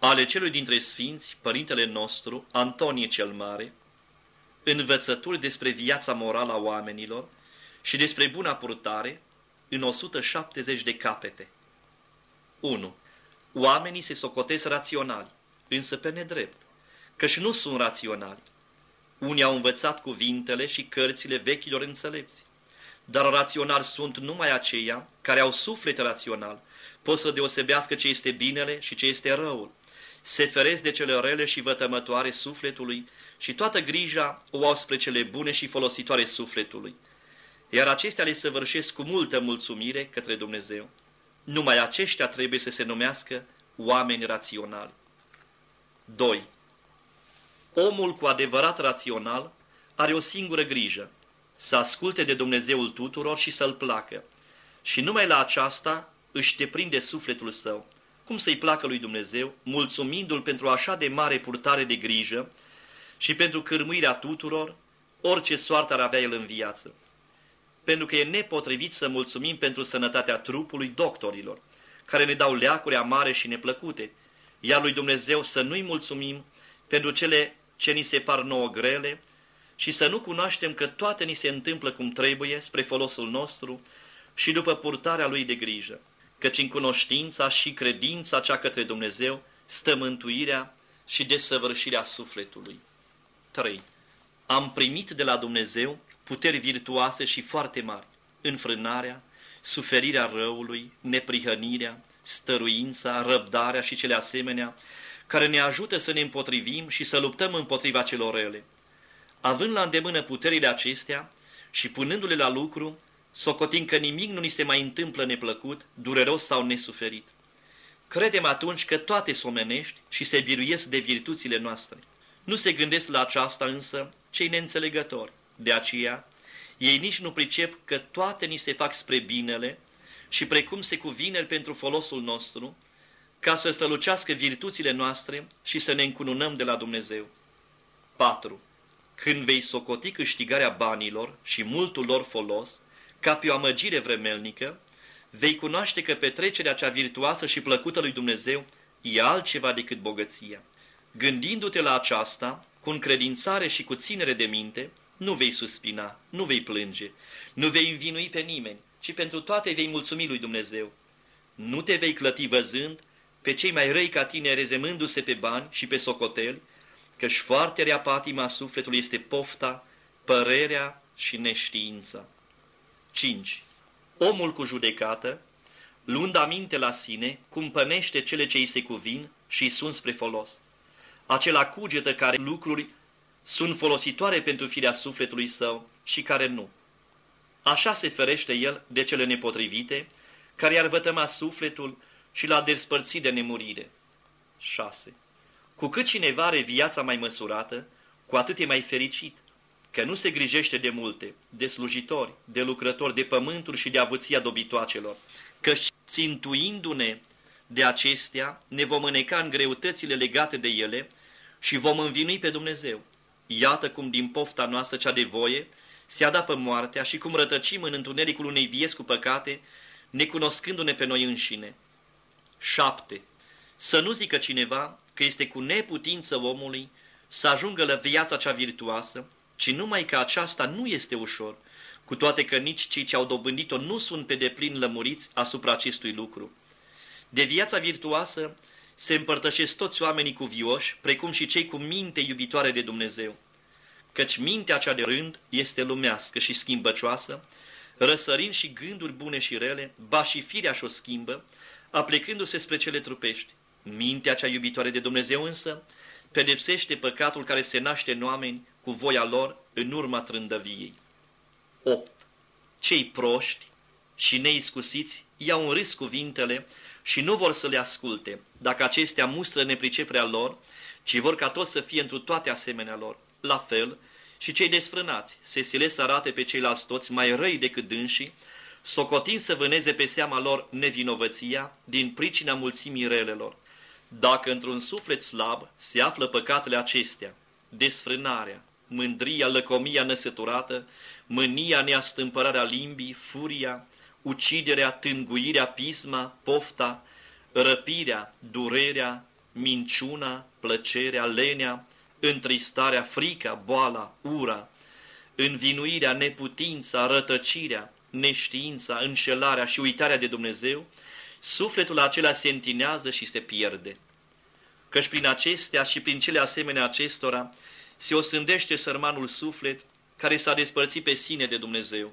ale celui dintre sfinți, părintele nostru, Antonie cel Mare, învățături despre viața morală a oamenilor și despre buna purtare în 170 de capete. 1. Oamenii se socotesc raționali, însă pe nedrept, căci nu sunt raționali. Unii au învățat cuvintele și cărțile vechilor înțelepți, dar raționali sunt numai aceia care au suflet rațional, pot să deosebească ce este binele și ce este răul, se feresc de cele rele și vătămătoare sufletului și toată grija o au spre cele bune și folositoare sufletului, iar acestea le săvârșesc cu multă mulțumire către Dumnezeu. Numai aceștia trebuie să se numească oameni raționali. 2. Omul cu adevărat rațional are o singură grijă, să asculte de Dumnezeul tuturor și să-L placă. Și numai la aceasta își deprinde sufletul său, cum să-i placă lui Dumnezeu, mulțumindu-L pentru așa de mare purtare de grijă și pentru cârmuirea tuturor, orice soartă ar avea el în viață. Pentru că e nepotrivit să mulțumim pentru sănătatea trupului doctorilor, care ne dau leacuri amare și neplăcute, iar lui Dumnezeu să nu-i mulțumim pentru cele ce ni se par nouă grele și să nu cunoaștem că toate ni se întâmplă cum trebuie spre folosul nostru și după purtarea Lui de grijă, căci în cunoștința și credința cea către Dumnezeu stă mântuirea și desăvârșirea sufletului. 3. Am primit de la Dumnezeu puteri virtuoase și foarte mari, înfrânarea, suferirea răului, neprihănirea, stăruința, răbdarea și cele asemenea, care ne ajută să ne împotrivim și să luptăm împotriva celor rele. Având la îndemână puterile acestea și punându-le la lucru, socotim că nimic nu ni se mai întâmplă neplăcut, dureros sau nesuferit. Credem atunci că toate sunt omenești și se biruiesc de virtuțile noastre. Nu se gândesc la aceasta însă cei neînțelegători. De aceea, ei nici nu pricep că toate ni se fac spre binele și precum se cuvine pentru folosul nostru, ca să strălucească virtuțile noastre și să ne încununăm de la Dumnezeu. 4. Când vei socoti câștigarea banilor și multul lor folos, ca pe o amăgire vremelnică, vei cunoaște că petrecerea cea virtuoasă și plăcută lui Dumnezeu e altceva decât bogăția. Gândindu-te la aceasta, cu încredințare și cu ținere de minte, nu vei suspina, nu vei plânge, nu vei învinui pe nimeni, ci pentru toate vei mulțumi lui Dumnezeu. Nu te vei clăti văzând pe cei mai răi ca tine rezemându-se pe bani și pe socoteli, căci foarte rea patima sufletului este pofta, părerea și neștiința. 5. Omul cu judecată, luând aminte la sine, cumpănește cele ce îi se cuvin și îi sunt spre folos. Acela cugetă care lucruri sunt folositoare pentru firea sufletului său și care nu. Așa se ferește el de cele nepotrivite, care i-ar vătăma sufletul și l-a despărțit de nemurire. 6. Cu cât cineva are viața mai măsurată, cu atât e mai fericit, că nu se grijește de multe, de slujitori, de lucrători, de pământuri și de avuția dobitoacelor, căci țintuindu-ne de acestea, ne vom îneca în greutățile legate de ele și vom învinui pe Dumnezeu. Iată cum din pofta noastră cea de voie se adapă moartea și cum rătăcim în întunericul unei vieți cu păcate, necunoscându-ne pe noi înșine. 7. Să nu zică cineva că este cu neputință omului să ajungă la viața cea virtuoasă, ci numai că aceasta nu este ușor, cu toate că nici cei ce au dobândit-o nu sunt pe deplin lămuriți asupra acestui lucru. De viața virtuoasă se împărtășesc toți oamenii cuvioși, precum și cei cu minte iubitoare de Dumnezeu, căci mintea cea de rând este lumească și schimbăcioasă, răsărind și gânduri bune și rele, ba și firea și-o schimbă, aplecându-se spre cele trupești. Mintea cea iubitoare de Dumnezeu însă pedepsește păcatul care se naște în oameni cu voia lor în urma trândăviei. 8. Cei proști și neiscusiți iau în râs cuvintele și nu vor să le asculte, dacă acestea mustră nepriceperea lor, ci vor ca toți să fie întru toate asemenea lor. La fel, și cei desfrânați se silesc să arate pe ceilalți toți mai răi decât dânsii, socotind să vâneze pe seama lor nevinovăția din pricina mulțimii relelor. Dacă într-un suflet slab se află păcatele acestea, desfrânarea, mândria, lăcomia năsăturată, mânia, neastâmpărarea limbii, furia, uciderea, tânguirea, pisma, pofta, răpirea, durerea, minciuna, plăcerea, lenea, întristarea, frica, boala, ura, învinuirea, neputința, rătăcirea, neștiința, înșelarea și uitarea de Dumnezeu, sufletul acela se întinează și se pierde. Căci prin acestea și prin cele asemenea acestora se osândește sărmanul suflet care s-a despărțit pe sine de Dumnezeu.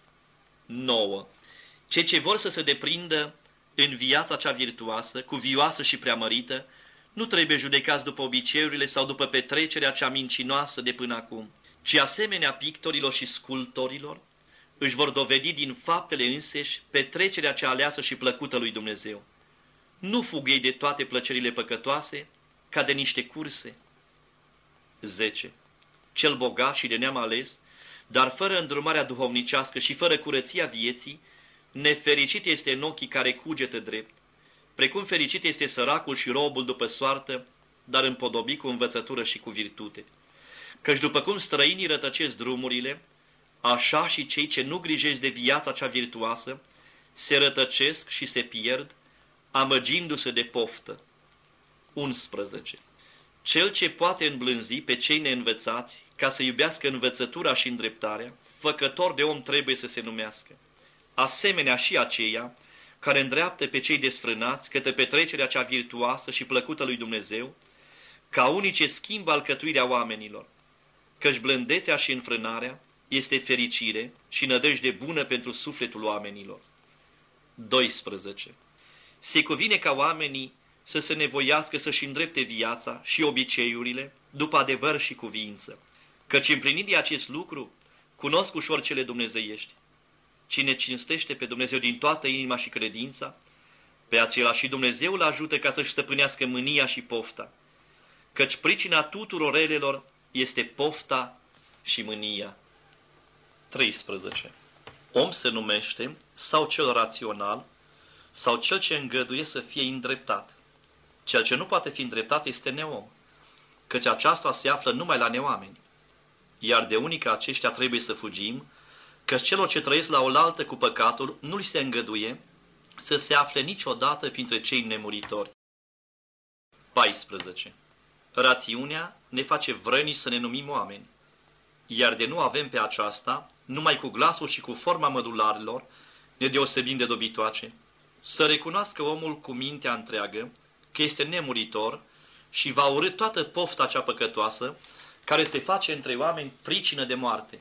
9. Cei ce vor să se deprindă în viața cea virtuoasă, cuvioasă și preamărită, nu trebuie judecați după obiceiurile sau după petrecerea cea mincinoasă de până acum, ci asemenea pictorilor și sculptorilor, își vor dovedi din faptele înseși petrecerea cea aleasă și plăcută lui Dumnezeu. Nu fugă de toate plăcerile păcătoase, ca de niște curse. 10. Cel bogat și de neam ales, dar fără îndrumarea duhovnicească și fără curăția vieții, nefericit este în ochii care cugetă drept, precum fericit este săracul și robul după soartă, dar împodobit cu învățătură și cu virtute. Căci după cum străinii rătăcesc drumurile, așa și cei ce nu grijesc de viața cea virtuoasă se rătăcesc și se pierd, amăgindu-se de poftă. 11. Cel ce poate îmblânzi pe cei neînvățați, ca să iubească învățătura și îndreptarea, făcător de om trebuie să se numească. Asemenea și aceia care îndreaptă pe cei desfrânați către petrecerea cea virtuoasă și plăcută lui Dumnezeu, ca unii ce schimbă alcătuirea oamenilor, căci blândețea și înfrânarea este fericire și nădejde bună pentru sufletul oamenilor. 12. Se cuvine ca oamenii să se nevoiască să-și îndrepte viața și obiceiurile după adevăr și cuviință, căci împlinind acest lucru, cunosc ușor cele dumnezeiești. Cine cinstește pe Dumnezeu din toată inima și credința, pe acela și Dumnezeu îl ajută ca să-și stăpânească mânia și pofta, căci pricina tuturor relelor este pofta și mânia. 13. Om se numește sau cel rațional, sau cel ce îngăduie să fie îndreptat. Cel ce nu poate fi îndreptat este neom, căci aceasta se află numai la neoameni. Iar de unii ca aceștia trebuie să fugim, căci celor ce trăiesc la oaltă cu păcatul nu li se îngăduie să se afle niciodată printre cei nemuritori. 14. Rațiunea ne face vrănici să ne numim oameni, iar de nu avem pe aceasta, numai cu glasul și cu forma mădularilor, ne deosebim de dobitoace. Să recunoască omul cu mintea întreagă că este nemuritor și va urâ toată pofta cea păcătoasă care se face între oameni pricină de moarte.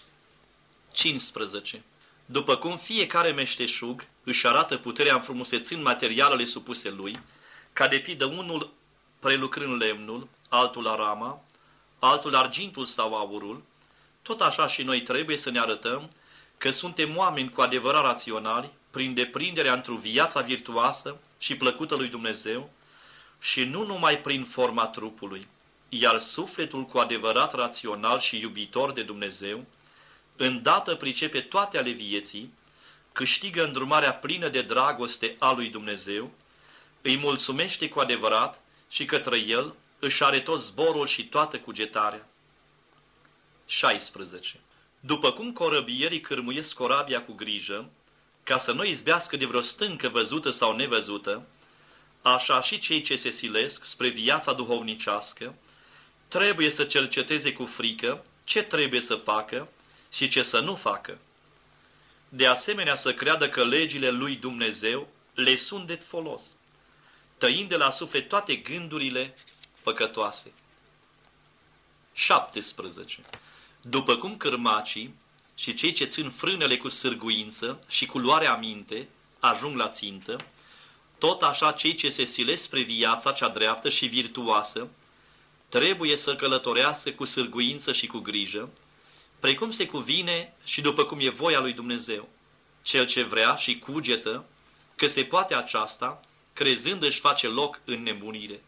15. După cum fiecare meșteșug își arată puterea înfrumusețând materialele supuse lui, ca de pildă unul prelucrând lemnul, altul arama, altul argintul sau aurul, tot așa și noi trebuie să ne arătăm că suntem oameni cu adevărat raționali, prin deprinderea într-o viața virtuoasă și plăcută lui Dumnezeu, și nu numai prin forma trupului, iar sufletul cu adevărat rațional și iubitor de Dumnezeu, îndată pricepe toate ale vieții, câștigă îndrumarea plină de dragoste a lui Dumnezeu, îi mulțumește cu adevărat și către el își are tot zborul și toată cugetarea. 16. După cum corăbierii cârmuiesc corabia cu grijă, ca să nu izbească de vreo stâncă văzută sau nevăzută, așa și cei ce se silesc spre viața duhovnicească trebuie să cerceteze cu frică ce trebuie să facă și ce să nu facă. De asemenea să creadă că legile lui Dumnezeu le sunt de folos, tăind de la suflet toate gândurile păcătoase. 17. După cum cârmacii și cei ce țin frânele cu sârguință și cu luarea minte ajung la țintă, tot așa cei ce se silesc spre viața cea dreaptă și virtuoasă trebuie să călătorească cu sârguință și cu grijă, precum se cuvine și după cum e voia lui Dumnezeu. Cel ce vrea și cugetă că se poate aceasta, crezând își face loc în nebunire.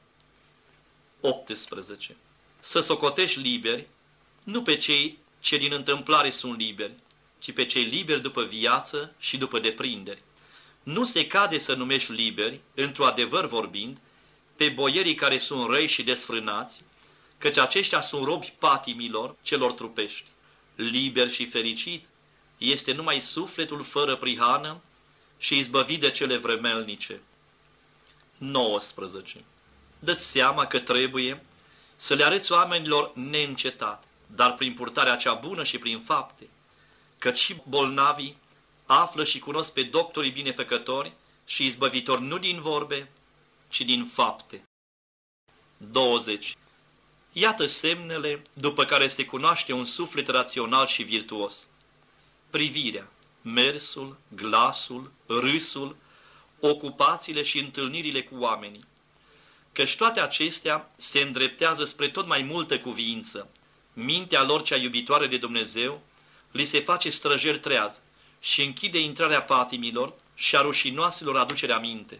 18. Să socotești liberi, nu pe cei ce din întâmplare sunt liberi, ci pe cei liberi după viață și după deprinderi. Nu se cade să numești liberi, într-o adevăr vorbind, pe boierii care sunt răi și desfrânați, căci aceștia sunt robi patimilor celor trupești. Liber și fericit este numai sufletul fără prihană și izbăvit de cele vremelnice. 19. dă-ți seama că trebuie să le arăți oamenilor neîncetat, dar prin purtarea cea bună și prin fapte, căci și bolnavii află și cunosc pe doctorii binefăcători și izbăvitori nu din vorbe, ci din fapte. 20. Iată semnele după care se cunoaște un suflet rațional și virtuos. Privirea, mersul, glasul, râsul, ocupațiile și întâlnirile cu oamenii. Căci toate acestea se îndreptează spre tot mai multă cuviință. Mintea lor cea iubitoare de Dumnezeu li se face străjer treaz și închide intrarea patimilor și a rușinoaselor aducerea minte.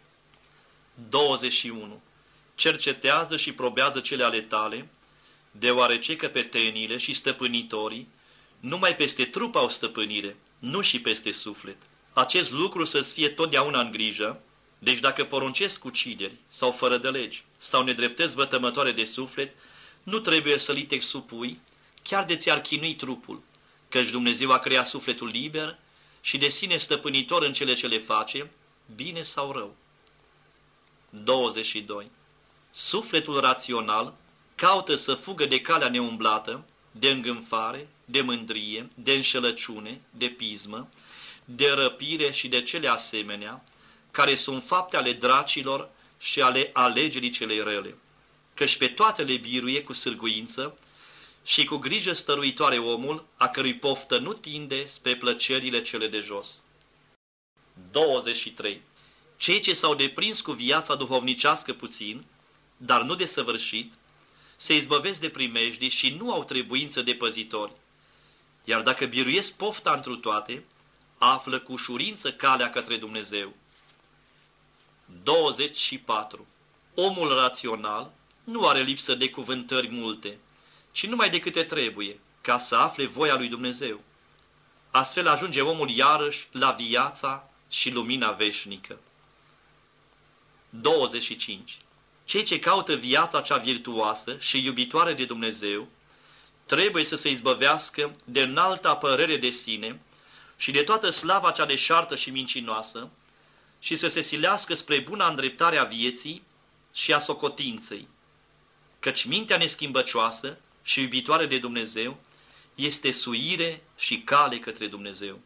21. Cercetează și probează cele ale tale, deoarece căpetenile și stăpânitorii numai peste trup au stăpânire, nu și peste suflet. Acest lucru să-ți fie totdeauna în grijă, deci dacă poruncesc ucideri sau fără de legi sau nedreptăți vătămătoare de suflet, nu trebuie să li te supui, chiar de ți-ar chinui trupul, căci Dumnezeu a creat sufletul liber și de sine stăpânitor în cele ce le face, bine sau rău. 22. Sufletul rațional caută să fugă de calea neumblată, de îngânfare, de mândrie, de înșelăciune, de pismă, de răpire și de cele asemenea, care sunt fapte ale dracilor și ale alegerii celei rele, căci pe toate le biruie cu sârguință și cu grijă stăruitoare omul, a cărui poftă nu tinde spre plăcerile cele de jos. 23. Cei ce s-au deprins cu viața duhovnicească puțin, dar nu desăvârșit, se izbăvesc de primejdii și nu au trebuință de păzitori. Iar dacă biruiesc pofta întru toate, află cu ușurință calea către Dumnezeu. 24. Omul rațional nu are lipsă de cuvântări multe, ci numai de câte trebuie, ca să afle voia lui Dumnezeu. Astfel ajunge omul iarăși la viața și lumina veșnică. 25. Cei ce caută viața cea virtuoasă și iubitoare de Dumnezeu trebuie să se izbăvească de înalta părere de sine și de toată slava cea deșartă și mincinoasă și să se silească spre buna îndreptare a vieții și a socotinței, căci mintea neschimbăcioasă și iubitoare de Dumnezeu este suire și cale către Dumnezeu.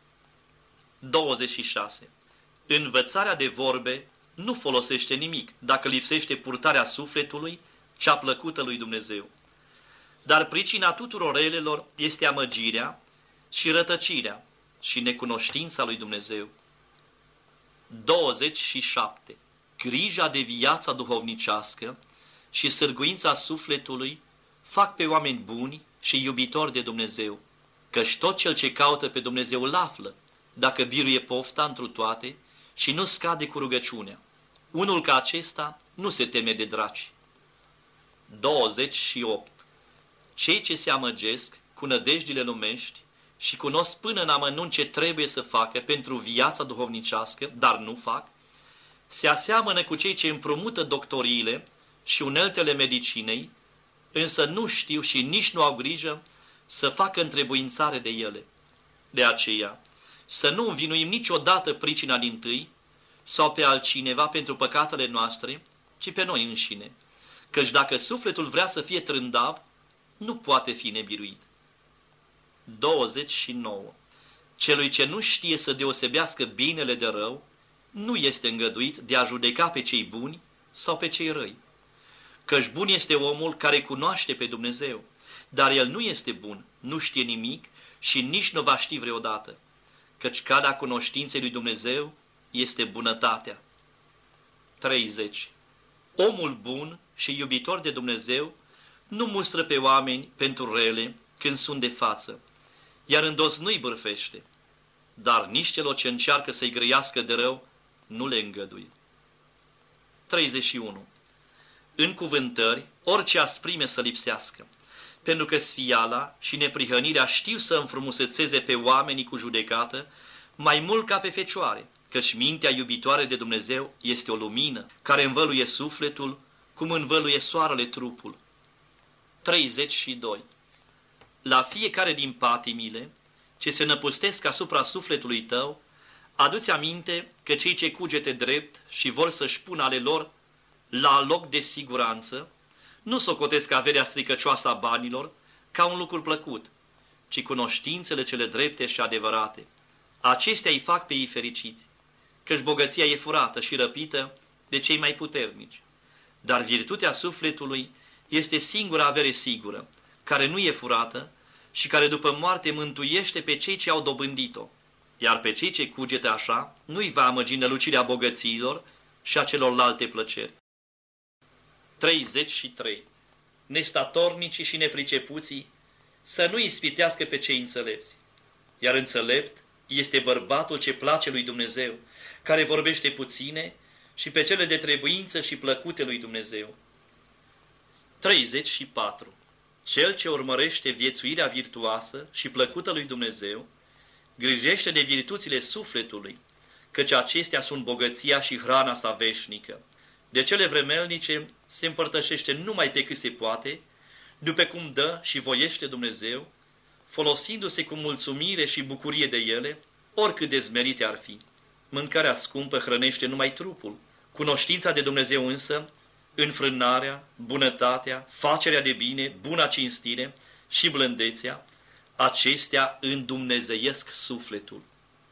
26. Învățarea de vorbe nu folosește nimic dacă lipsește purtarea sufletului cea plăcută lui Dumnezeu. Dar pricina tuturor relelor este amăgirea și rătăcirea și necunoștința lui Dumnezeu. 27. Grija de viața duhovnicească și sârguința sufletului fac pe oameni buni și iubitori de Dumnezeu, căci tot cel ce caută pe Dumnezeu îl află, dacă biruie pofta întru toate și nu scade cu rugăciunea. Unul ca acesta nu se teme de draci. 28. Cei ce se amăgesc cu nădejdile lumești și cunosc până în amănunt ce trebuie să facă pentru viața duhovnicească, dar nu fac, se aseamănă cu cei ce împrumută doctoriile și uneltele medicinei, însă nu știu și nici nu au grijă să facă întrebuințare de ele. De aceea, să nu învinuim niciodată pricina dintâi sau pe altcineva pentru păcatele noastre, ci pe noi înșine, căci dacă sufletul vrea să fie trândav, nu poate fi nebiruit. 29. Celui ce nu știe să deosebească binele de rău, nu este îngăduit de a judeca pe cei buni sau pe cei răi. Căci bun este omul care cunoaște pe Dumnezeu, dar el nu este bun, nu știe nimic și nici nu va ști vreodată, căci calea cunoștinței lui Dumnezeu este bunătatea. 30. Omul bun și iubitor de Dumnezeu nu mustră pe oameni pentru rele când sunt de față, iar îndos nu-i bârfește, dar nici celor ce încearcă să-i grăiască de rău nu le îngăduie. 31. În cuvântări, orice asprime să lipsească, pentru că sfiala și neprihănirea știu să înfrumusețeze pe oamenii cu judecată mai mult ca pe fecioare, căci mintea iubitoare de Dumnezeu este o lumină care învăluie sufletul cum învăluie soarele trupul. 32. La fiecare din patimile ce se năpustesc asupra sufletului tău, adu-ți aminte că cei ce cugete drept și vor să-și pună ale lor la loc de siguranță, nu socotesc averea stricăcioasă a banilor ca un lucru plăcut, ci cunoștințele cele drepte și adevărate. Acestea îi fac pe ei fericiți, căci bogăția e furată și răpită de cei mai puternici. Dar virtutea sufletului este singura avere sigură, care nu e furată și care după moarte mântuiește pe cei ce au dobândit-o, iar pe cei ce cugetă așa nu-i va amăgi nălucirea bogățiilor și a celorlalte plăceri. 33. Nestatornicii și nepricepuții să nu ispitească pe cei înțelepți, iar înțelept este bărbatul ce place lui Dumnezeu, care vorbește puține și pe cele de trebuință și plăcute lui Dumnezeu. 34. Cel ce urmărește viețuirea virtuoasă și plăcută lui Dumnezeu, grijește de virtuțile sufletului, căci acestea sunt bogăția și hrana sa veșnică. De cele vremelnice se împărtășește numai pe cât se poate, după cum dă și voiește Dumnezeu, folosindu-se cu mulțumire și bucurie de ele, oricât de zmerite ar fi. Mâncarea scumpă hrănește numai trupul, cunoștința de Dumnezeu însă, înfrânarea, bunătatea, facerea de bine, buna cinstire și blândețea, acestea îndumnezeiesc sufletul.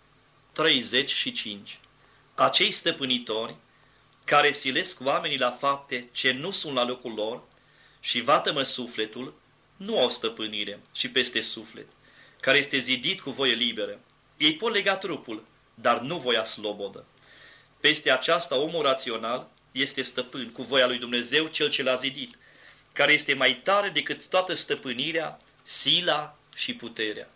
35. Acei stăpânitori, care silesc oamenii la fapte ce nu sunt la locul lor și vatămă sufletul, nu au stăpânire și peste suflet, care este zidit cu voie liberă. Ei pot lega trupul, dar nu voia slobodă. Peste aceasta omul rațional este stăpân cu voia lui Dumnezeu cel ce l-a zidit, care este mai tare decât toată stăpânirea, sila și puterea.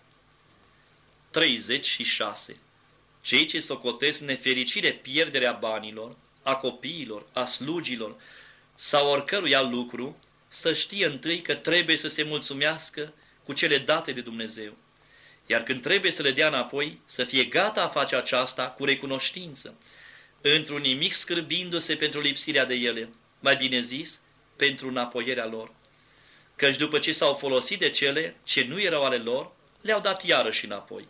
36. Cei ce socotesc nefericire pierderea banilor, a copiilor, a slugilor sau oricărui alt lucru, să știe întâi că trebuie să se mulțumească cu cele date de Dumnezeu. Iar când trebuie să le dea înapoi, să fie gata a face aceasta cu recunoștință, într-un nimic scârbindu-se pentru lipsirea de ele, mai bine zis, pentru înapoierea lor. Căci după ce s-au folosit de cele ce nu erau ale lor, le-au dat iarăși înapoi.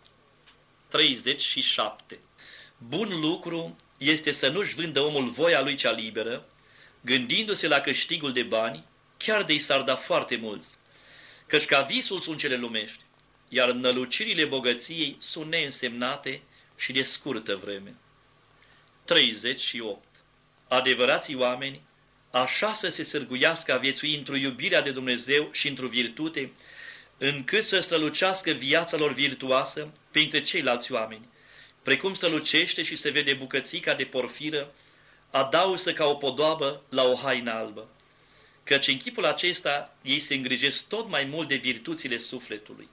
37. Bun lucru este să nu-și vândă omul voia lui cea liberă, gândindu-se la câștigul de bani, chiar de-i s-ar da foarte mulți, căci ca visul sunt cele lumești, iar nălucirile bogăției sunt neînsemnate și de scurtă vreme. 38. Adevărații oameni, așa să se sârguiască a viețui într-o iubirea de Dumnezeu și într-o virtute, încât să strălucească viața lor virtuoasă printre ceilalți oameni, precum strălucește și se vede bucățica de porfiră, adausă ca o podoabă la o haină albă, căci în chipul acesta ei se îngrijesc tot mai mult de virtuțile sufletului.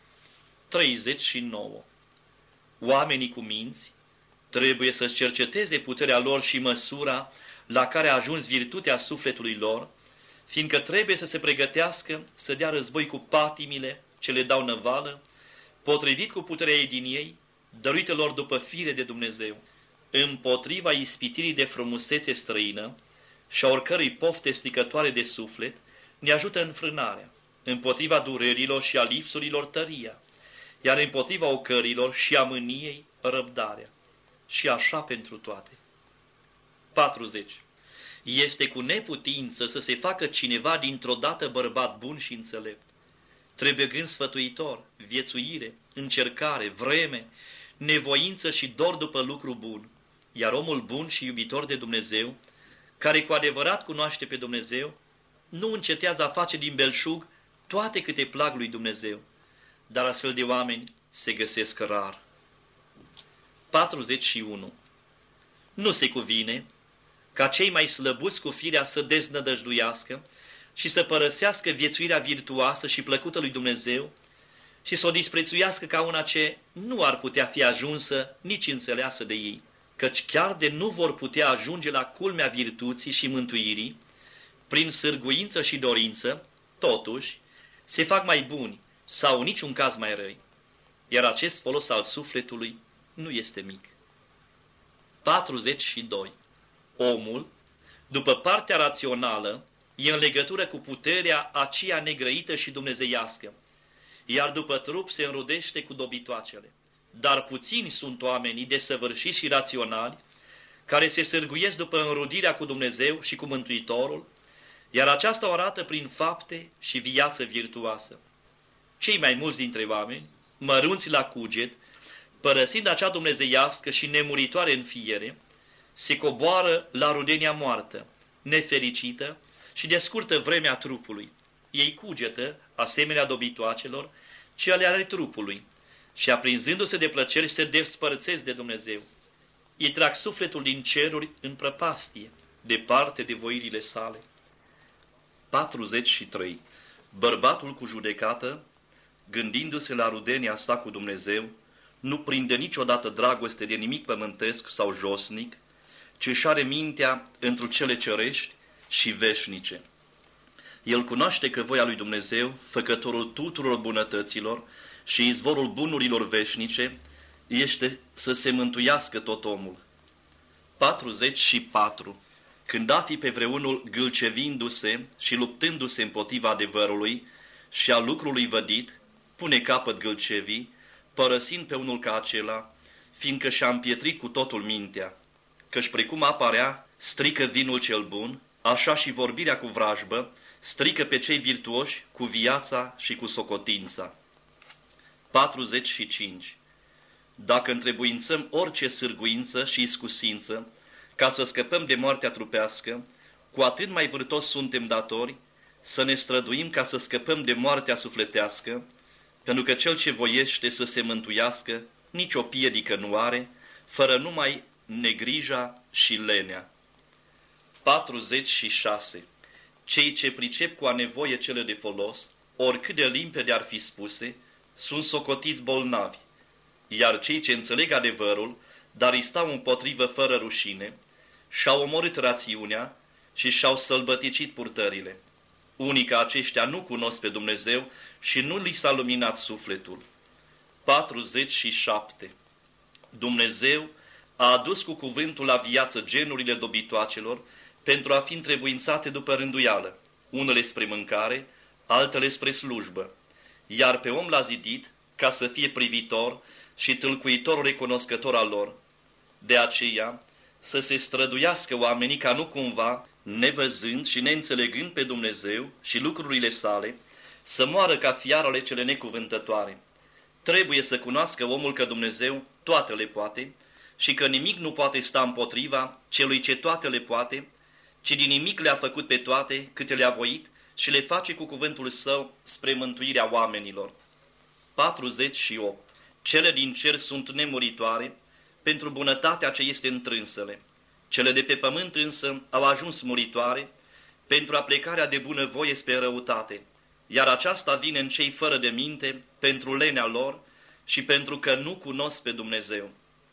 39. Oamenii cu minți trebuie să-și cerceteze puterea lor și măsura la care a ajuns virtutea sufletului lor, fiindcă trebuie să se pregătească să dea război cu patimile ce le dau năvală, potrivit cu puterea ei din ei, dăruită lor după fire de Dumnezeu, împotriva ispitirii de frumusețe străină și a oricărei pofte stricătoare de suflet, ne ajută înfrânarea, împotriva durerilor și a lipsurilor tăria, iar împotriva ocărilor și a mâniei răbdarea. Și așa pentru toate. 40. Este cu neputință să se facă cineva dintr-o dată bărbat bun și înțelept. Trebuie gând sfătuitor, viețuire, încercare, vreme, nevoință și dor după lucru bun. Iar omul bun și iubitor de Dumnezeu, care cu adevărat cunoaște pe Dumnezeu, nu încetează a face din belșug toate câte plac lui Dumnezeu. Dar astfel de oameni se găsesc rar. 41. Nu se cuvine ca cei mai slăbuți cu firea să deznădăjduiască și să părăsească viețuirea virtuoasă și plăcută lui Dumnezeu și să o disprețuiască ca una ce nu ar putea fi ajunsă nici înțeleasă de ei, căci chiar de nu vor putea ajunge la culmea virtuții și mântuirii, prin sârguință și dorință, totuși, se fac mai buni sau în niciun caz mai răi, iar acest folos al sufletului nu este mic. 42. Omul, după partea rațională, e în legătură cu puterea aceea negrăită și dumnezeiască, iar după trup se înrudește cu dobitoacele. Dar puțini sunt oamenii desăvârșiți și raționali care se sârguiesc după înrudirea cu Dumnezeu și cu Mântuitorul, iar aceasta o arată prin fapte și viață virtuoasă. Cei mai mulți dintre oameni, mărunți la cuget, părăsind acea dumnezeiască și nemuritoare înfiere, se coboară la rudenia moartă, nefericită și de scurtă vreme a trupului. Ei cugetă, asemenea dobitoacelor, cele ale trupului și aprinzându-se de plăceri se despărțesc de Dumnezeu. Ei trag sufletul din ceruri în prăpastie, departe de voirile sale. 43. Bărbatul cu judecată, gândindu-se la rudenia sa cu Dumnezeu, nu prinde niciodată dragoste de nimic pământesc sau josnic, ci își are mintea întru cele cerești și veșnice. El cunoaște că voia lui Dumnezeu, făcătorul tuturor bunătăților și izvorul bunurilor veșnice, este să se mântuiască tot omul. 44. Când afi pe vreunul gâlcevindu-se și luptându-se împotriva adevărului și a lucrului vădit, pune capăt gâlcevii, părăsind pe unul ca acela, fiindcă și-a împietrit cu totul mintea, căci precum apa rea strică vinul cel bun, așa și vorbirea cu vrajbă strică pe cei virtuoși cu viața și cu socotința. 45. Dacă întrebuințăm orice sârguință și iscusință ca să scăpăm de moartea trupească, cu atât mai vârtos suntem datori să ne străduim ca să scăpăm de moartea sufletească, pentru că cel ce voiește să se mântuiască nicio piedică nu are, fără numai negrija și lenea. 46. Cei ce pricep cu a nevoie cele de folos, oricât de limpede ar fi spuse, sunt socotiți bolnavi, iar cei ce înțeleg adevărul, dar îi stau împotrivă fără rușine, și-au omorât rațiunea și și-au sălbăticit purtările. Unii ca aceștia nu cunosc pe Dumnezeu și nu li s-a luminat sufletul. 47. Dumnezeu a adus cu cuvântul la viață genurile dobitoacelor pentru a fi întrebuințate după rânduială, unele spre mâncare, altele spre slujbă, iar pe om l-a zidit ca să fie privitor și tâlcuitor recunoscător al lor. De aceea, să se străduiască oamenii ca nu cumva, nevăzând și neînțelegând pe Dumnezeu și lucrurile sale, să moară ca fiarele cele necuvântătoare. Trebuie să cunoască omul că Dumnezeu toate le poate și că nimic nu poate sta împotriva celui ce toate le poate, ci din nimic le-a făcut pe toate câte le-a voit și le face cu cuvântul său spre mântuirea oamenilor. 48. Cele din cer sunt nemuritoare pentru bunătatea ce este întrânsele. Cele de pe pământ însă au ajuns muritoare pentru aplecarea de bunăvoie spre răutate, iar aceasta vine în cei fără de minte pentru lenea lor și pentru că nu cunosc pe Dumnezeu.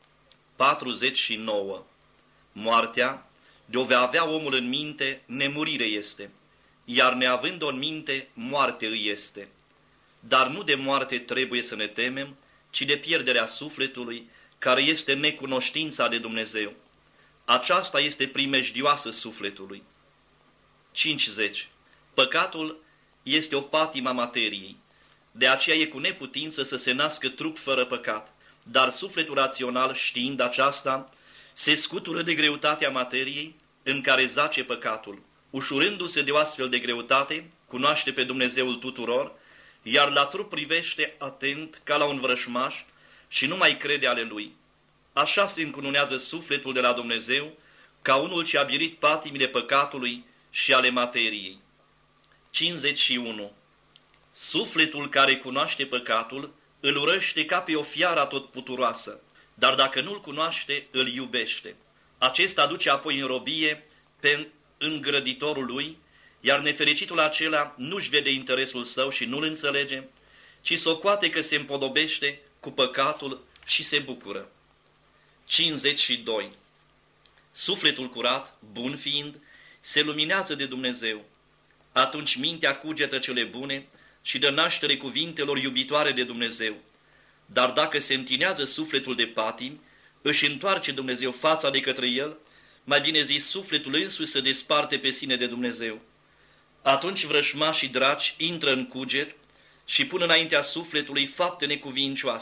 49. Moartea, de-o vei avea omul în minte, nemurire este, iar neavând-o în minte, moarte îi este. Dar nu de moarte trebuie să ne temem, ci de pierderea sufletului, care este necunoștința de Dumnezeu. Aceasta este primejdioasă sufletului. 50. Păcatul este o patimă a materiei. De aceea e cu neputință să se nască trup fără păcat. Dar sufletul rațional, știind aceasta, se scutură de greutatea materiei în care zace păcatul. Ușurându-se de o astfel de greutate, cunoaște pe Dumnezeul tuturor, iar la trup privește atent ca la un vrășmaș și nu mai crede ale lui. Așa se încununează sufletul de la Dumnezeu, ca unul ce a birit patimile păcatului și ale materiei. 51. Sufletul care cunoaște păcatul îl urăște ca pe o fiară atotputuroasă, dar dacă nu-l cunoaște, îl iubește. Acesta aduce apoi în robie pe îngrăditorul lui, iar nefericitul acela nu-și vede interesul său și nu-l înțelege, ci socoate că se împodobește cu păcatul și se bucură. 52. Sufletul curat, bun fiind, se luminează de Dumnezeu. Atunci mintea cugetă cele bune și dă naștere cuvintelor iubitoare de Dumnezeu. Dar dacă se întinează sufletul de patim, își întoarce Dumnezeu fața de către el, mai bine zis, sufletul însuși se desparte pe sine de Dumnezeu. Atunci vrășmașii draci intră în cuget și pun înaintea sufletului fapte necuvincioase,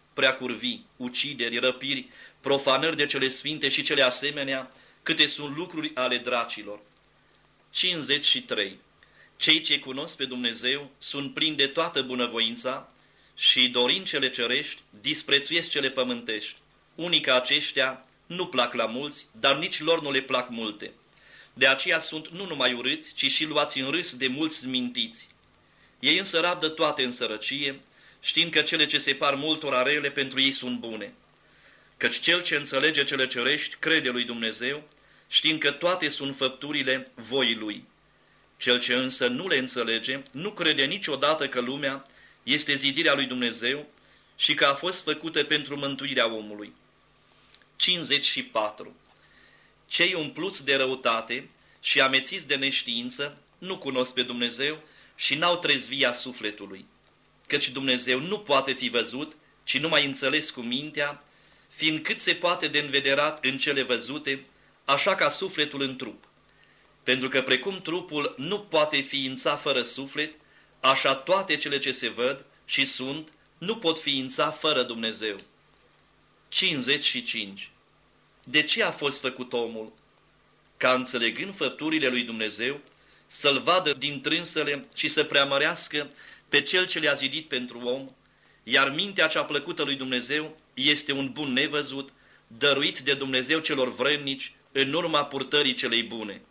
preacurvii, ucideri, răpiri, profanări de cele sfinte și cele asemenea, câte sunt lucruri ale dracilor. 53. Cei ce cunosc pe Dumnezeu sunt plini de toată bunăvoința și, dorind cele cerești, disprețuiesc cele pământești. Unii ca aceștia nu plac la mulți, dar nici lor nu le plac multe. De aceea sunt nu numai urâți, ci și luați în râs de mulți zmintiți. Ei însă rabdă toate în sărăcie, știind că cele ce se par multora rele pentru ei sunt bune. Căci cel ce înțelege cele cerești crede lui Dumnezeu, știind că toate sunt făpturile voii lui. Cel ce însă nu le înțelege, nu crede niciodată că lumea este zidirea lui Dumnezeu și că a fost făcută pentru mântuirea omului. 54. Cei umpluți de răutate și amețiți de neștiință nu cunosc pe Dumnezeu și n-au trezvia sufletului. Căci Dumnezeu nu poate fi văzut, ci numai înțeles cu mintea, fiind cât se poate de învederat în cele văzute, așa ca sufletul în trup. Pentru că precum trupul nu poate ființa fără suflet, așa toate cele ce se văd și sunt nu pot ființa fără Dumnezeu. 55. De ce a fost făcut omul? Ca înțelegând făpturile lui Dumnezeu, să-l vadă din trânsele și să preamărească pe cel ce le-a zidit pentru om, iar mintea cea plăcută lui Dumnezeu este un bun nevăzut, dăruit de Dumnezeu celor vrednici în urma purtării celei bune.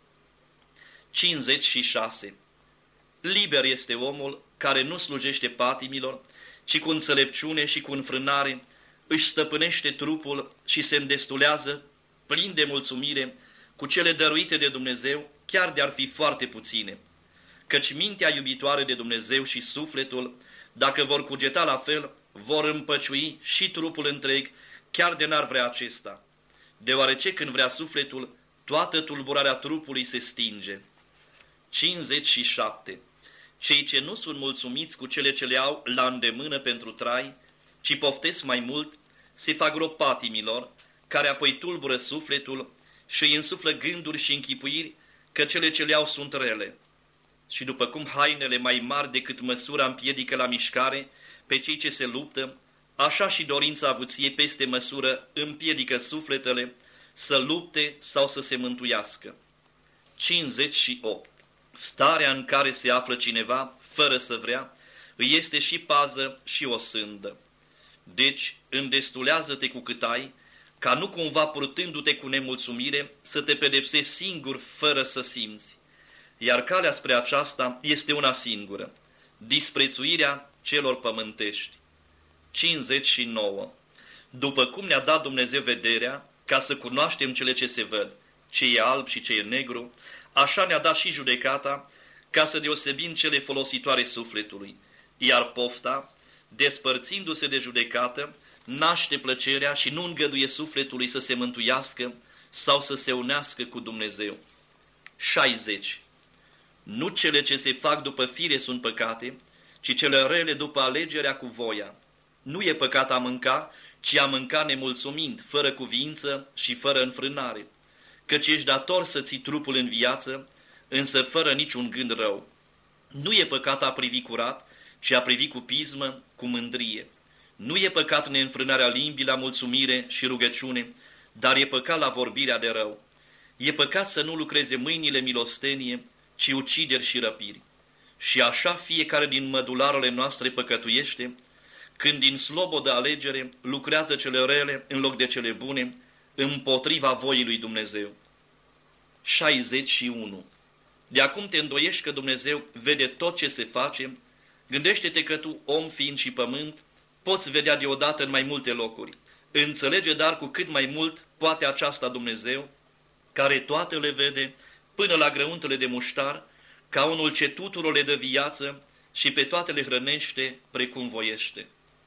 56. Liber este omul care nu slujește patimilor, ci cu înțelepciune și cu înfrânare își stăpânește trupul și se îndestulează, plin de mulțumire, cu cele dăruite de Dumnezeu, chiar de-ar fi foarte puține. Căci mintea iubitoare de Dumnezeu și sufletul, dacă vor cugeta la fel, vor împăciui și trupul întreg, chiar de n-ar vrea acesta. Deoarece când vrea sufletul, toată tulburarea trupului se stinge. 57. Cei ce nu sunt mulțumiți cu cele ce le au la îndemână pentru trai, ci poftesc mai mult, se fac rob patimilor, care apoi tulbură sufletul și îi însuflă gânduri și închipuiri că cele ce le au sunt rele. Și după cum hainele mai mari decât măsura împiedică la mișcare pe cei ce se luptă, așa și dorința avuției peste măsură împiedică sufletele să lupte sau să se mântuiască. 58. Starea în care se află cineva, fără să vrea, îi este și pază și o sândă. Deci, îndestulează-te cu cât ai, ca nu cumva purtându-te cu nemulțumire să te pedepsești singur fără să simți. Iar calea spre aceasta este una singură, disprețuirea celor pământești. 59. După cum ne-a dat Dumnezeu vederea, ca să cunoaștem cele ce se văd, ce e alb și ce e negru, așa ne-a dat și judecata, ca să deosebim cele folositoare sufletului. Iar pofta, despărțindu-se de judecată, naște plăcerea și nu îngăduie sufletului să se mântuiască sau să se unească cu Dumnezeu. 60. Nu cele ce se fac după fire sunt păcate, ci cele rele după alegerea cu voia. Nu e păcat a mânca, ci a mânca nemulțumind, fără cuviință și fără înfrânare, căci ești dator să ții trupul în viață, însă fără niciun gând rău. Nu e păcat a privi curat, ci a privi cu pismă, cu mândrie. Nu e păcat neînfrânarea limbii la mulțumire și rugăciune, dar e păcat la vorbirea de rău. E păcat să nu lucreze mâinile milostenie, ci ucideri și răpiri. Și așa fiecare din mădularele noastre păcătuiește, când din slobodă alegere lucrează cele rele în loc de cele bune, împotriva voii lui Dumnezeu. 61. De acum te îndoiești că Dumnezeu vede tot ce se face, gândește-te că tu, om fiind și pământ, poți vedea deodată în mai multe locuri. Înțelege dar cu cât mai mult poate aceasta Dumnezeu, care toate le vede, până la grăuntele de muștar, ca unul ce tuturor le dă viață și pe toate le hrănește precum voiește.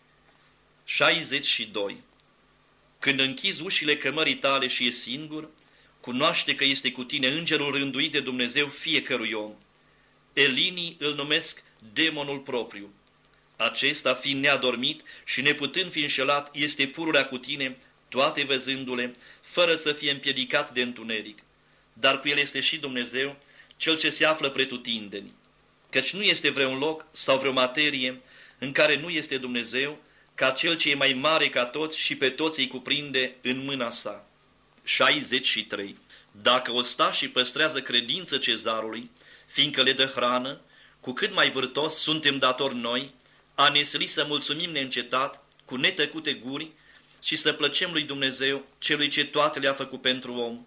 62. Când închizi ușile cămării tale și e singur, cunoaște că este cu tine îngerul rânduit de Dumnezeu fiecărui om. Elinii îl numesc demonul propriu. Acesta, fiind neadormit și neputând fi înșelat, este pururea cu tine, toate văzându-le, fără să fie împiedicat de întuneric. Dar cu el este și Dumnezeu, cel ce se află pretutindeni. Căci nu este vreun loc sau vreo materie în care nu este Dumnezeu, ca cel ce e mai mare ca toți și pe toți îi cuprinde în mâna sa. 63. Dacă ostașii păstrează credință cezarului, fiindcă le dă hrană, cu cât mai vârtos suntem datori noi a ne sili să mulțumim neîncetat, cu netăcute guri, și să plăcem lui Dumnezeu, celui ce toate le-a făcut pentru om.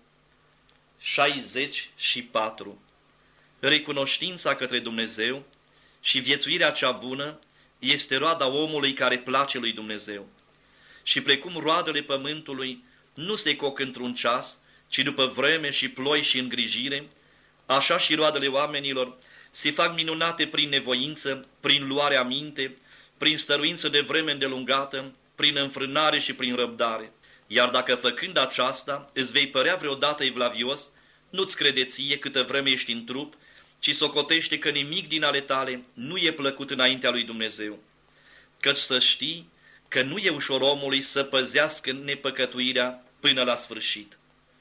64. Recunoștința către Dumnezeu și viețuirea cea bună este roada omului care place lui Dumnezeu. Și precum roadele pământului nu se coc într-un ceas, ci după vreme și ploi și îngrijire, așa și roadele oamenilor se fac minunate prin nevoință, prin luarea minte, prin stăruință de vreme îndelungată, prin înfrânare și prin răbdare. Iar dacă făcând aceasta îți vei părea vreodată evlavios, nu-ți crede ție câtă vreme ești în trup, ci socotește că nimic din ale tale nu e plăcut înaintea lui Dumnezeu. Căci să știi că nu e ușor omului să păzească nepăcătuirea până la sfârșit.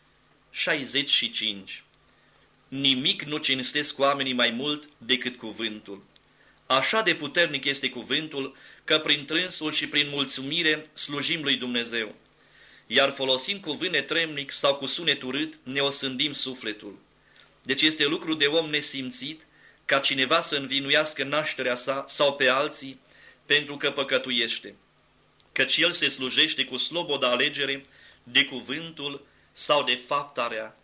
65. Nimic nu cinstesc oamenii mai mult decât cuvântul. Așa de puternic este cuvântul, că prin trânsul și prin mulțumire slujim lui Dumnezeu. Iar folosind cuvânt netremnic sau cu sunet urât, ne osândim sufletul. Deci este lucru de om nesimțit ca cineva să învinuiască nașterea sa sau pe alții pentru că păcătuiește. Căci el se slujește cu slobodă alegere de cuvântul sau de fapta rea.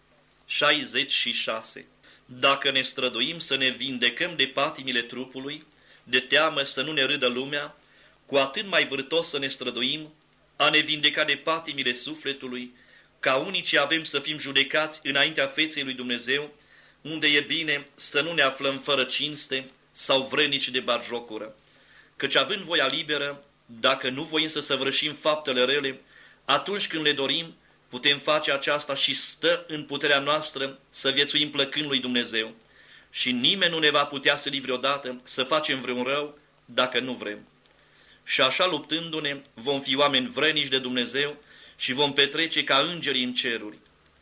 66. Dacă ne străduim să ne vindecăm de patimile trupului, de teamă să nu ne râdă lumea, cu atât mai vârtos să ne străduim a ne vindeca de patimile sufletului, ca unii ce avem să fim judecați înaintea feței lui Dumnezeu, unde e bine să nu ne aflăm fără cinste sau vrenici de batjocură. Căci având voia liberă, dacă nu voim să săvârșim faptele rele, atunci când le dorim, putem face aceasta și stă în puterea noastră să viețuim plăcând lui Dumnezeu. Și nimeni nu ne va putea sili vreodată să facem vreun rău dacă nu vrem. Și așa luptându-ne vom fi oameni vrenici de Dumnezeu și vom petrece ca îngerii în ceruri.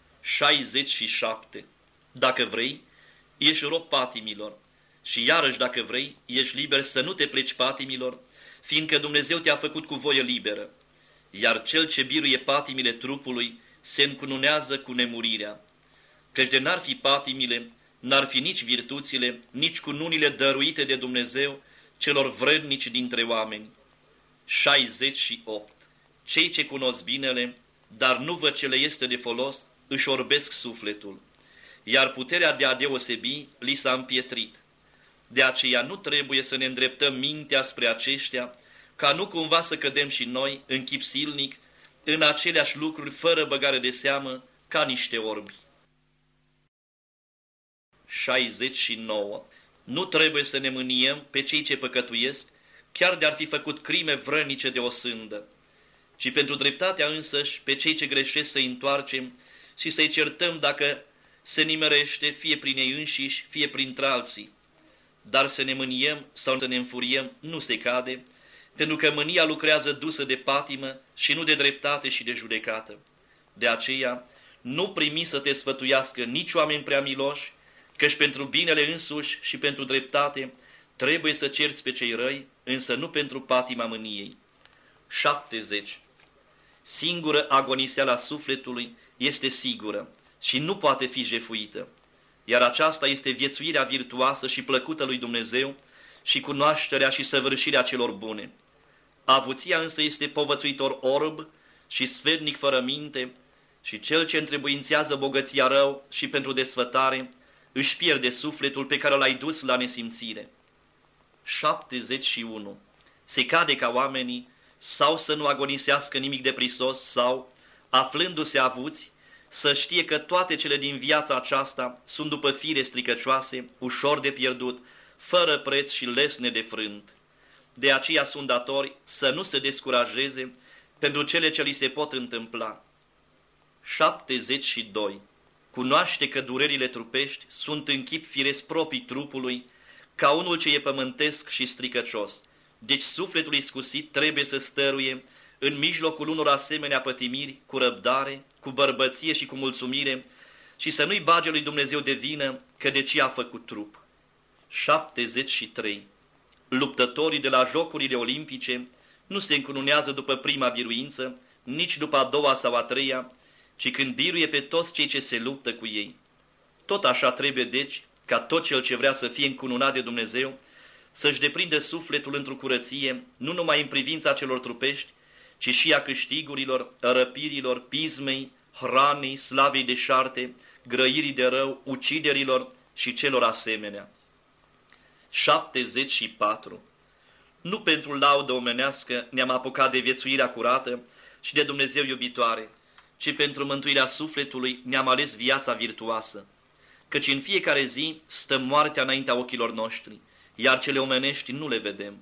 67. Dacă vrei, ești rob patimilor. Și iarăși dacă vrei, ești liber să nu te pleci patimilor, fiindcă Dumnezeu te-a făcut cu voie liberă. Iar cel ce biruie patimile trupului se încununează cu nemurirea. Căci de n-ar fi patimile, n-ar fi nici virtuțile, nici cununile dăruite de Dumnezeu celor vrednici dintre oameni. 68. Cei ce cunosc binele, dar nu văd ce le este de folos, își orbesc sufletul, iar puterea de a deosebi li s-a împietrit. De aceea nu trebuie să ne îndreptăm mintea spre aceștia, ca nu cumva să cădem și noi, în chip silnic, în aceleași lucruri fără băgare de seamă, ca niște orbi. 69. Nu trebuie să ne mâniem pe cei ce păcătuiesc, chiar de-ar fi făcut crime vrănice de osândă, ci pentru dreptatea însăși pe cei ce greșesc să-i întoarcem și să-i certăm dacă se nimerește fie prin ei înșiși, fie printre alții. Dar să ne mâniem sau să ne înfuriem nu se cade, pentru că mânia lucrează dusă de patimă și nu de dreptate și de judecată. De aceea, nu primi să te sfătuiască nici oameni prea miloși, căci pentru binele însuși și pentru dreptate trebuie să cerți pe cei răi, însă nu pentru patima mâniei. 70. Singură agoniseala sufletului este sigură și nu poate fi jefuită, iar aceasta este viețuirea virtuoasă și plăcută lui Dumnezeu și cunoașterea și săvârșirea celor bune. Avuția însă este povățuitor orb și sfetnic fără minte și cel ce întrebuințează bogăția rău și pentru desfătare își pierde sufletul pe care l-ai dus la nesimțire. 71. Se cade ca oamenii sau să nu agonisească nimic de prisos sau, aflându-se avuți, să știe că toate cele din viața aceasta sunt după fire stricăcioase, ușor de pierdut, fără preț și lesne de frânt. De aceea sunt datori să nu se descurajeze pentru cele ce li se pot întâmpla. 72. Cunoaște că durerile trupești sunt în chip firesc proprii trupului, ca unul ce e pământesc și stricăcios. Deci sufletul iscusit trebuie să stăruie în mijlocul unor asemenea pătimiri, cu răbdare, cu bărbăție și cu mulțumire, și să nu-i bage lui Dumnezeu de vină că de ce a făcut trup. 73. Luptătorii de la jocurile olimpice nu se încununează după prima biruință, nici după a doua sau a treia, ci când biruie pe toți cei ce se luptă cu ei. Tot așa trebuie, deci, ca tot cel ce vrea să fie încununat de Dumnezeu, să-și deprindă sufletul într-o curăție, nu numai în privința celor trupești, ci și a câștigurilor, răpirilor, pismei, hranei, slavei deșarte, grăirii de rău, uciderilor și celor asemenea. 74. Nu pentru laudă omenească ne-am apucat de viețuirea curată și de Dumnezeu iubitoare, ci pentru mântuirea sufletului ne-am ales viața virtuoasă, căci în fiecare zi stă moartea înaintea ochilor noștri, iar cele omenești nu le vedem.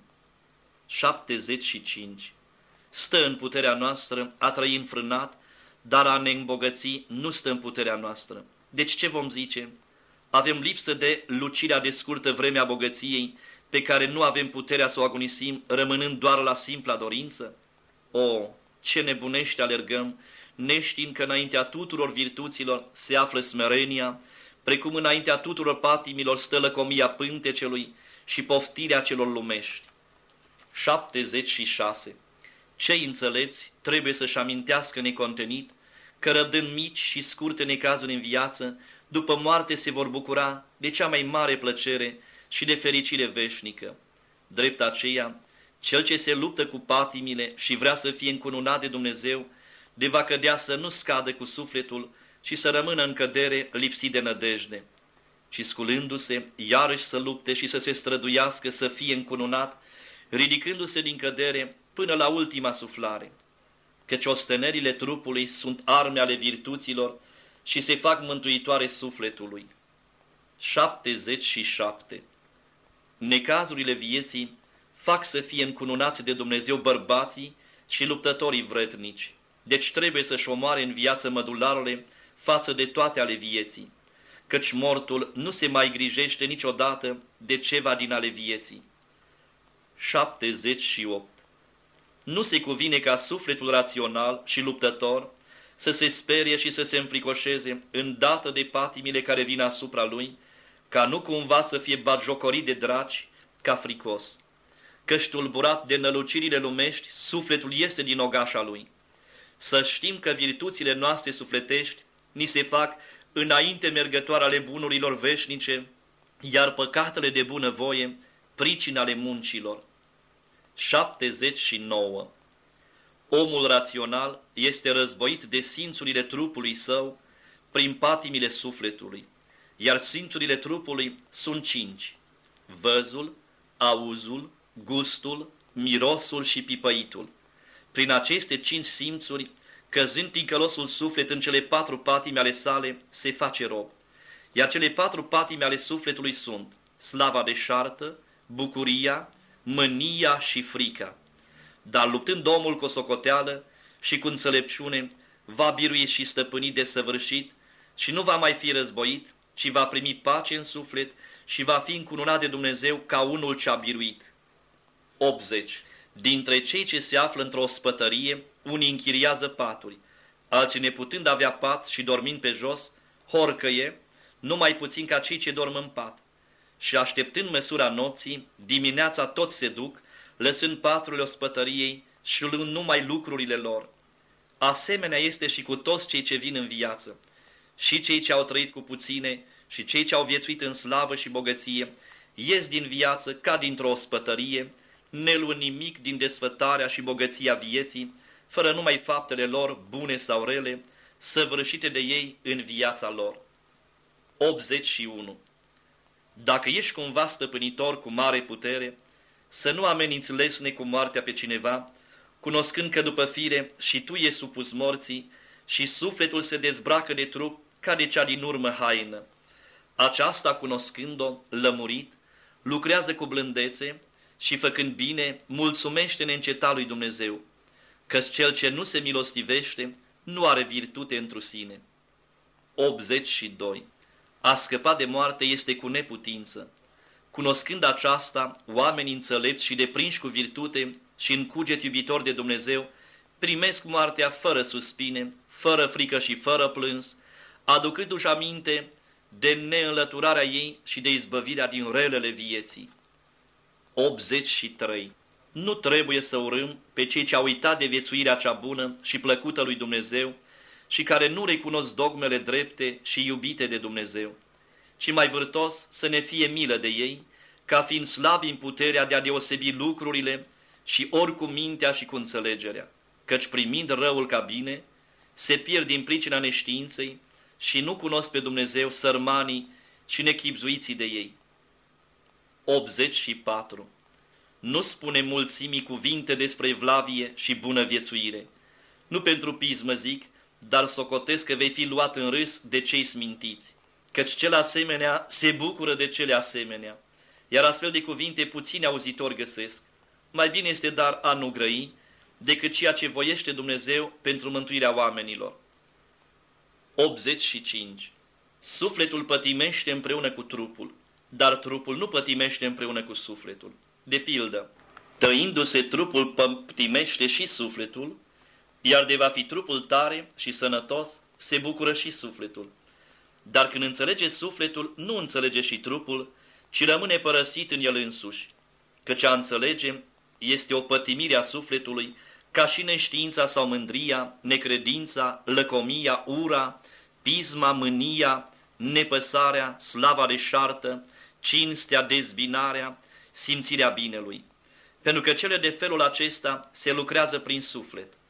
75. Stă în puterea noastră a trăi înfrânat, dar a ne îmbogăți nu stă în puterea noastră. Deci ce vom zice? Avem lipsă de lucirea de scurtă vreme a bogăției, pe care nu avem puterea să o agonisim, rămânând doar la simpla dorință? O, ce nebunește alergăm, neștiind că înaintea tuturor virtuților se află smerenia, precum înaintea tuturor patimilor stă lăcomia pântecelui și poftirea celor lumești. 76. Cei înțelepți trebuie să-și amintească necontenit că răbdând mici și scurte necazuri în viață, după moarte se vor bucura de cea mai mare plăcere și de fericire veșnică. Drept aceea, cel ce se luptă cu patimile și vrea să fie încununat de Dumnezeu, de va cădea să nu scadă cu sufletul și să rămână în cădere lipsit de nădejde, ci sculându-se, iarăși să lupte și să se străduiască să fie încununat, ridicându-se din cădere până la ultima suflare. Căci ostenerile trupului sunt arme ale virtuților și se fac mântuitoare sufletului. 77. Necazurile vieții fac să fie încununați de Dumnezeu bărbații și luptătorii vrednici, deci trebuie să-și omoare în viață mădularele față de toate ale vieții, căci mortul nu se mai grijește niciodată de ceva din ale vieții. 78. Nu se cuvine ca sufletul rațional și luptător să se sperie și să se înfricoșeze îndată de patimile care vin asupra lui, ca nu cumva să fie batjocorit de draci ca fricos. Căci tulburat de nălucirile lumești, sufletul iese din ogașa lui. Să știm că virtuțile noastre sufletești ni se fac înainte mergătoare ale bunurilor veșnice, iar păcatele de bunăvoie pricina ale muncilor. 79. Omul rațional este războit de simțurile trupului său prin patimile sufletului, iar simțurile trupului sunt 5: văzul, auzul, gustul, mirosul și pipăitul. Prin aceste 5 simțuri, căzând din călosul suflet în cele 4 patime ale sale, se face rob. Iar cele 4 patime ale sufletului sunt slava deșartă, bucuria, mânia și frica. Dar luptând omul cu o socoteală și cu înțelepciune, va birui și stăpâni desăvârșit și nu va mai fi războit, ci va primi pace în suflet și va fi încununat de Dumnezeu ca unul ce a biruit. 80. Dintre cei ce se află într-o ospătărie, unii închiriază paturi, alții neputând avea pat și dormind pe jos, horcăie, nu mai puțin ca cei ce dorm în pat. Și așteptând măsura nopții, dimineața toți se duc, lăsând paturile ospătăriei și luând numai lucrurile lor. Asemenea este și cu toți cei ce vin în viață, și cei ce au trăit cu puține și cei ce au viețuit în slavă și bogăție, ies din viață ca dintr-o ospătărie, neluând nimic din desfătarea și bogăția vieții, fără numai faptele lor, bune sau rele, săvârșite de ei în viața lor. 81. Dacă ești cumva stăpânitor cu mare putere, să nu ameninți lesne cu moartea pe cineva, cunoscând că după fire și tu ești supus morții și sufletul se dezbracă de trup ca de cea din urmă haină. Aceasta, cunoscând-o, lămurit, lucrează cu blândețe și, făcând bine, mulțumește neîncetat lui Dumnezeu, căci cel ce nu se milostivește nu are virtute întru sine. 82. A scăpa de moarte este cu neputință. Cunoscând aceasta, oamenii înțelepți și deprinși cu virtute și în cuget iubitor de Dumnezeu, primesc moartea fără suspine, fără frică și fără plâns, aducându-și aminte de neînlăturarea ei și de izbăvirea din relele vieții. 83. Nu trebuie să urâm pe cei ce au uitat de viețuirea cea bună și plăcută lui Dumnezeu și care nu recunosc dogmele drepte și iubite de Dumnezeu, ci mai vârtos să ne fie milă de ei, ca fiind slabi în puterea de a deosebi lucrurile și ori cu mintea și cu înțelegerea, căci primind răul ca bine, se pierd din pricina neștiinței și nu cunosc pe Dumnezeu sărmanii și nechibzuiții de ei. 84. Nu spune mulțimii cuvinte despre evlavie și bună viețuire. Nu pentru pismă zic, dar socotesc că vei fi luat în râs de cei smintiți, căci cel asemenea se bucură de cele asemenea, iar astfel de cuvinte puțini auzitori găsesc. Mai bine este dar a nu grăi decât ceea ce voiește Dumnezeu pentru mântuirea oamenilor. 85. Sufletul pătimește împreună cu trupul, dar trupul nu pătimește împreună cu sufletul. De pildă, tăindu-se trupul pătimește și sufletul, iar de va fi trupul tare și sănătos, se bucură și sufletul. Dar când înțelege sufletul, nu înțelege și trupul, ci rămâne părăsit în el însuși, căci a înțelege este o pătimire a sufletului, ca și neștiința sau mândria, necredința, lăcomia, ura, pisma, mânia, nepăsarea, slava deșartă, cinstea, dezbinarea, simțirea binelui. Pentru că cele de felul acesta se lucrează prin suflet.